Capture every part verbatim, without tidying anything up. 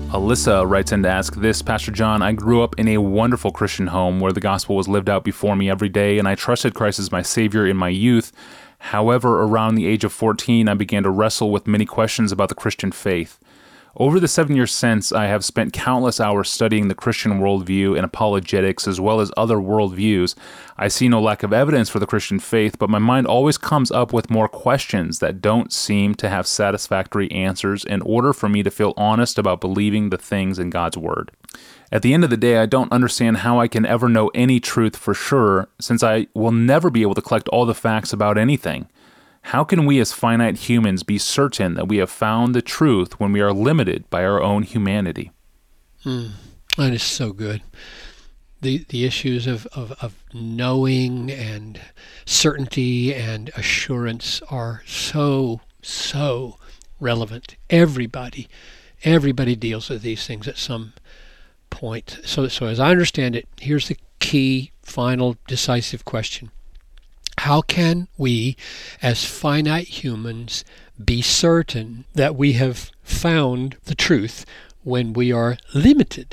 Alyssa writes in to ask this, Pastor John, I grew up in a wonderful Christian home where the gospel was lived out before me every day, and I trusted Christ as my Savior in my youth. However, around the age of fourteen, I began to wrestle with many questions about the Christian faith. Over the seven years since, I have spent countless hours studying the Christian worldview and apologetics as well as other worldviews. I see no lack of evidence for the Christian faith, but my mind always comes up with more questions that don't seem to have satisfactory answers in order for me to feel honest about believing the things in God's Word. At the end of the day, I don't understand how I can ever know any truth for sure, since I will never be able to collect all the facts about anything. How can we as finite humans be certain that we have found the truth when we are limited by our own humanity? Mm, that is so good. The the issues of, of, of knowing and certainty and assurance are so, so relevant. Everybody, everybody deals with these things at some point. So, so as I understand it, here's the key, final, decisive question. How can we, as finite humans, be certain that we have found the truth when we are limited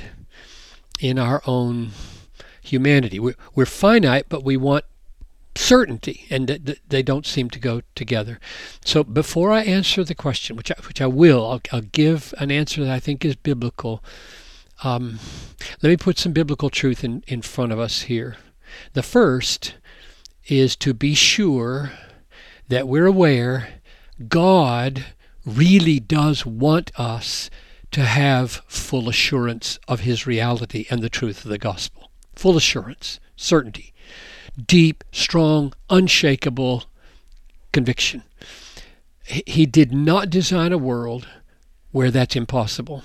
in our own humanity? We're, we're finite, but we want certainty, and th- th- they don't seem to go together. So before I answer the question, which I, which I will, I'll, I'll give an answer that I think is biblical. Um, let me put some biblical truth in, in front of us here. The first is to be sure that we're aware God really does want us to have full assurance of His reality and the truth of the gospel. Full assurance, certainty, deep, strong, unshakable conviction. He did not design a world where that's impossible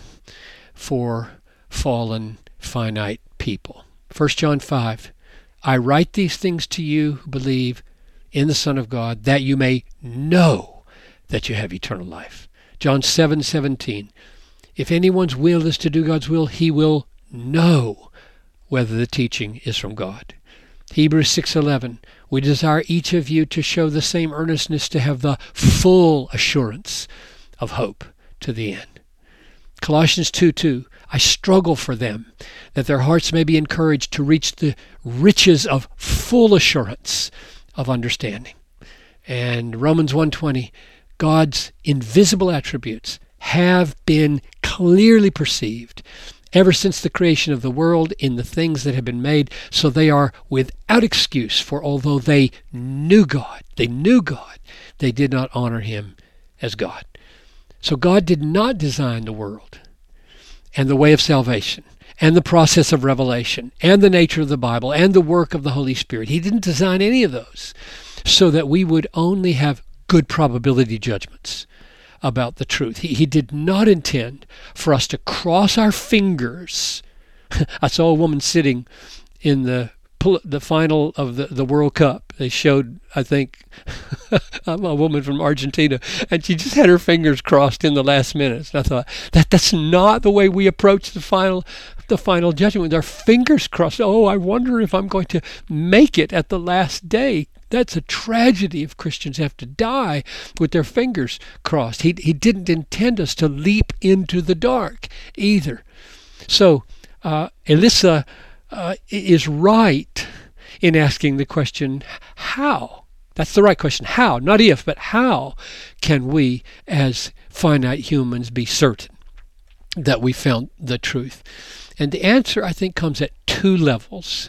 for fallen, finite people. First John five, I write these things to you who believe in the Son of God, that you may know that you have eternal life. John seven seventeen, if anyone's will is to do God's will, he will know whether the teaching is from God. Hebrews six eleven, we desire each of you to show the same earnestness to have the full assurance of hope to the end. Colossians two two, I struggle for them, that their hearts may be encouraged to reach the riches of full assurance of understanding. And Romans one twenty, God's invisible attributes have been clearly perceived ever since the creation of the world in the things that have been made, so they are without excuse, for although they knew God, they knew God, they did not honor Him as God. So God did not design the world and the way of salvation and the process of revelation and the nature of the Bible and the work of the Holy Spirit. He didn't design any of those so that we would only have good probability judgments about the truth. He, he did not intend for us to cross our fingers. I saw a woman sitting in the the final of the, the World Cup. They showed, I think, I'm a woman from Argentina, and she just had her fingers crossed in the last minutes. And I thought, that that's not the way we approach the final the final judgment, with our fingers crossed. Oh, I wonder if I'm going to make it at the last day. That's a tragedy if Christians have to die with their fingers crossed. He, he didn't intend us to leap into the dark either. So, uh, Alyssa uh, is right in asking the question, how? That's the right question. How? Not if, but how can we as finite humans be certain that we found the truth? And the answer, I think, comes at two levels.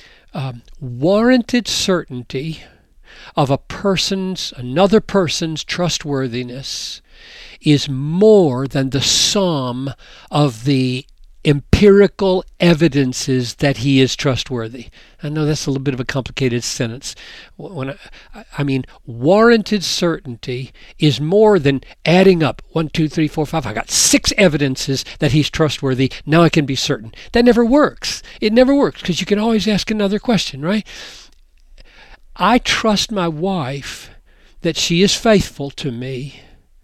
Um, warranted certainty of a person's, another person's trustworthiness is more than the sum of the empirical evidences that he is trustworthy. I know that's a little bit of a complicated sentence. When I, I mean, warranted certainty is more than adding up one, two, three, four, five. I got six evidences that he's trustworthy. Now I can be certain. That never works. It never works because you can always ask another question, right? I trust my wife that she is faithful to me.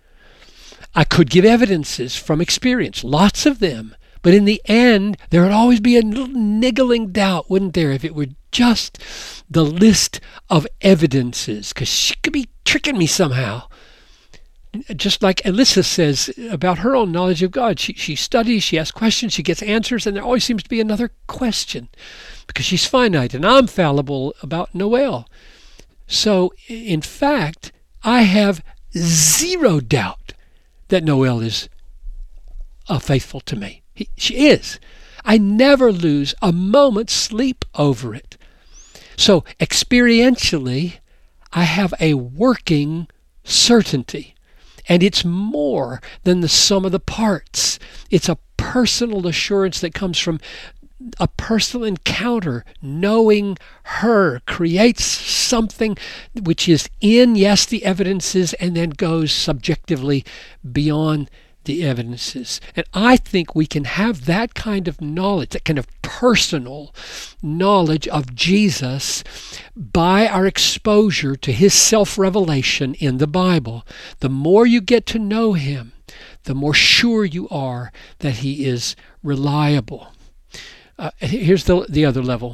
I could give evidences from experience, lots of them. But in the end, there would always be a little niggling doubt, wouldn't there, if it were just the list of evidences, because she could be tricking me somehow. just like Alyssa says about her own knowledge of God. She, she studies, she asks questions, she gets answers, and there always seems to be another question because she's finite, and I'm fallible about Noelle. So, in fact, I have zero doubt that Noelle is uh, faithful to me. He, she is. I never lose a moment's sleep over it. So, experientially, I have a working certainty. And it's more than the sum of the parts. It's a personal assurance that comes from a personal encounter. Knowing her creates something which is in, yes, the evidences, and then goes subjectively beyond the evidences. And I think we can have that kind of knowledge, that kind of personal knowledge of Jesus by our exposure to his self-revelation in the Bible. The more you get to know him, the more sure you are that he is reliable. Uh, here's the, the other level.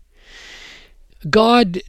God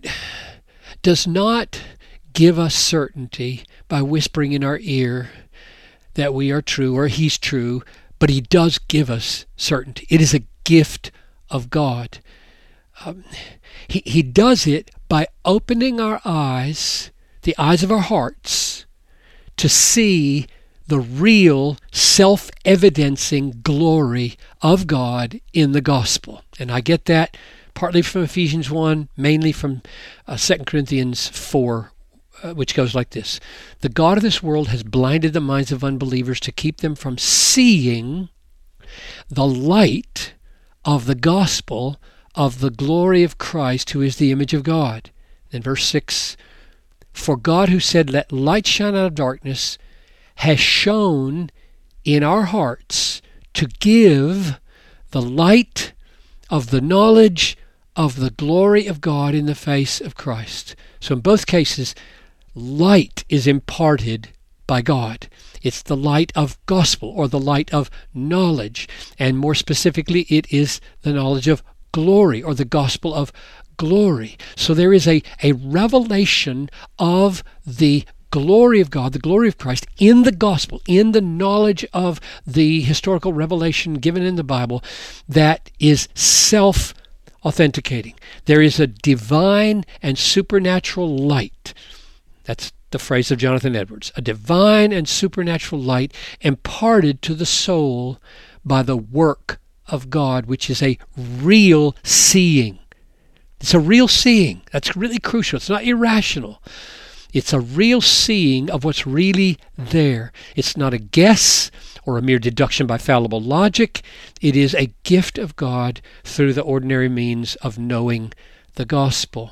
does not give us certainty by whispering in our ear that we are true or he's true, but he does give us certainty. It is a gift of God. Um, he, he does it by opening our eyes, the eyes of our hearts, to see the real self-evidencing glory of God in the gospel. And I get that partly from Ephesians one, mainly from uh, Second Corinthians four, uh, which goes like this. The God of this world has blinded the minds of unbelievers to keep them from seeing the light of the gospel of the glory of Christ, who is the image of God. Then verse six, for God who said, let light shine out of darkness, has shone in our hearts to give the light of the knowledge of the glory of God in the face of Christ. So in both cases, light is imparted by God. It's the light of gospel, or the light of knowledge. And more specifically, it is the knowledge of glory, or the gospel of glory. So there is a, a revelation of the glory of God, the glory of Christ in the gospel, in the knowledge of the historical revelation given in the Bible, that is self-authenticating. There is a divine and supernatural light. That's the phrase of Jonathan Edwards. A divine and supernatural light imparted to the soul by the work of God, which is a real seeing. It's a real seeing. That's really crucial. It's not irrational. It's a real seeing of what's really there. It's not a guess or a mere deduction by fallible logic. It is a gift of God through the ordinary means of knowing the gospel.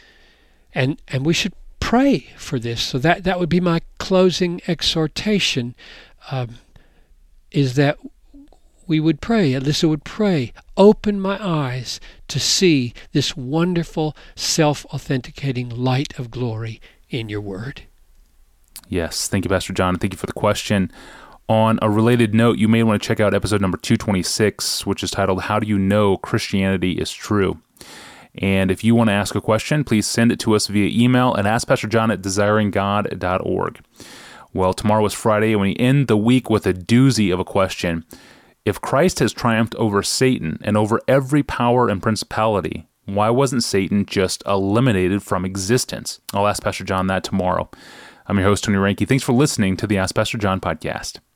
And and we should pray for this. So that, that would be my closing exhortation, um, is that we would pray, Alyssa would pray, open my eyes to see this wonderful self-authenticating light of glory in your word. Yes, thank you, Pastor John, and thank you for the question. On a related note, you may want to check out episode number two twenty-six, which is titled, How Do You Know Christianity is True? And if you want to ask a question, please send it to us via email at ask pastor john at desiring god dot org. Well, tomorrow is Friday, and we end the week with a doozy of a question. If Christ has triumphed over Satan and over every power and principality, why wasn't Satan just eliminated from existence? I'll ask Pastor John that tomorrow. I'm your host, Tony Reinke. Thanks for listening to the Ask Pastor John podcast.